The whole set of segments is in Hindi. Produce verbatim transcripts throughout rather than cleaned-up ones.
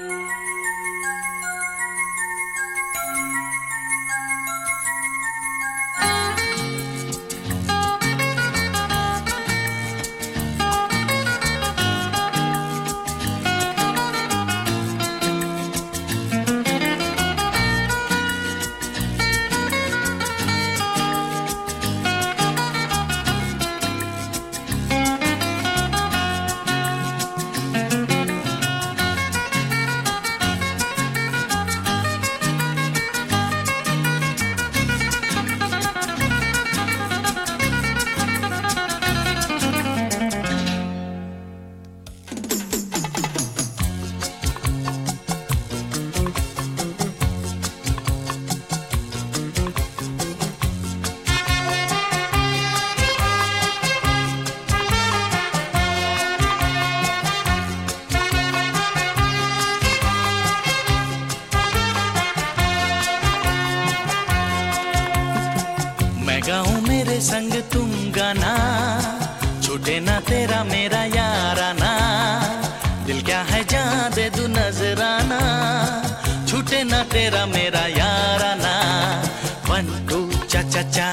गाऊं मेरे संग तुम गाना, छूटे ना तेरा मेरा याराना। दिल क्या है जान दे दूं नजराना, छूटे ना तेरा मेरा याराना। वन टू चा चा चा,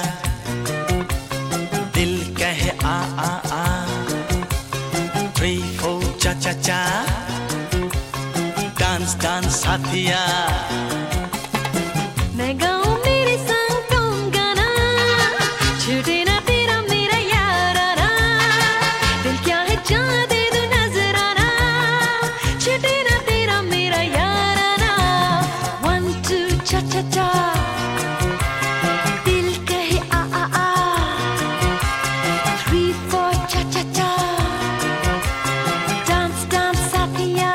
दिल कहे आ आ आ। थ्री फोर चा चा चा, डांस डांस साथिया। मैं गाऊं मेरे संग तुम गाना, छूटे ना तेरा मेरा याराना। दिल क्या है जान दे दूं नजराना, छूटे ना तेरा मेरा याराना। वन टू चा चा चा, दिल कहे आ आ आ। थ्री फोर चा चा चा, डांस डांस साथिया।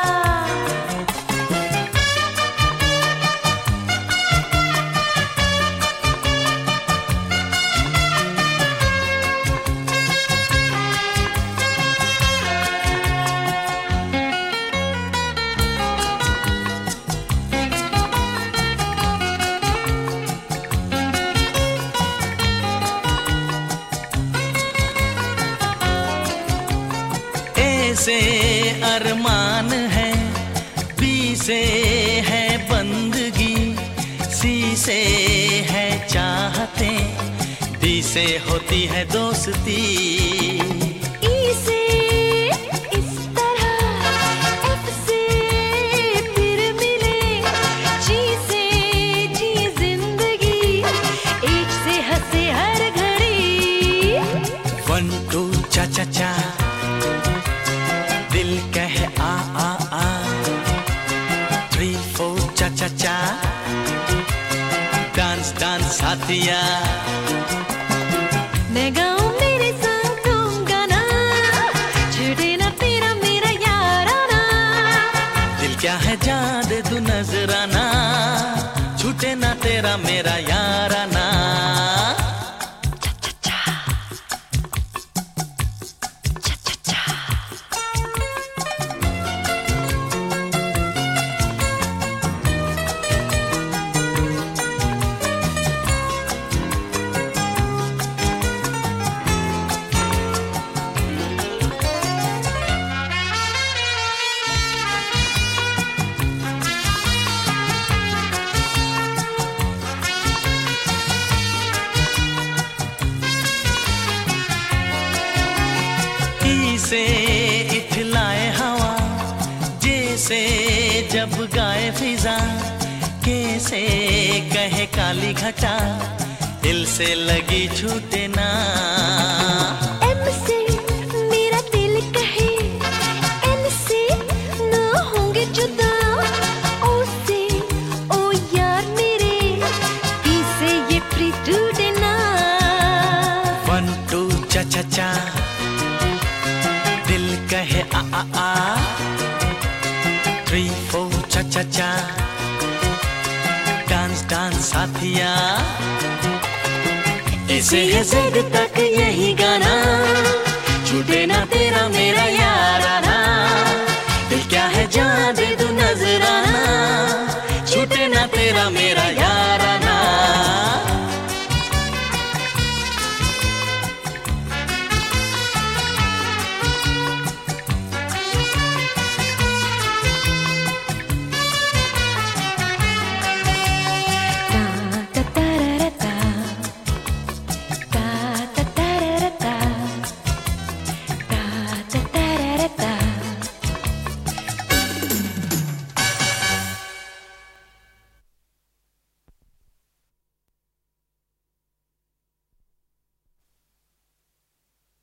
से अरमान है, बी से है बंदगी, सी से है चाहते, डी से होती है दोस्ती। ई से इस तरह, एफ से फिर मिले, जी से जी जिंदगी, एच से हंसे हर घड़ी। वन टू चा चा चा, दिल कहे आ आ आ। थ्री फोर चा चा चा, डांस डांस साथिया। मैं गाऊं मेरे संग तुम गाना, छूटे ना तेरा मेरा याराना। दिल क्या है जान दे दूं नजराना, छूटे ना तेरा मेरा याराना। से इठलाए हवा, जैसे जब गाए फिजा, कैसे कहे काली घटा, दिल से लगी छूटे ना। एम से मेरा दिल कहे, एन से ना होंगे जुदा, ओ से ओ यार मेरे, पी से ये प्रीत टूटे ना। वन टू चा चा चा, दिल कहे आ आ आ। थ्री फोर चा चा चा, डांस डांस साथिया। ऐसे है जेड तक यही गाना, छूटे ना तेरा मेरा याराना। दिल क्या है जान दे दूं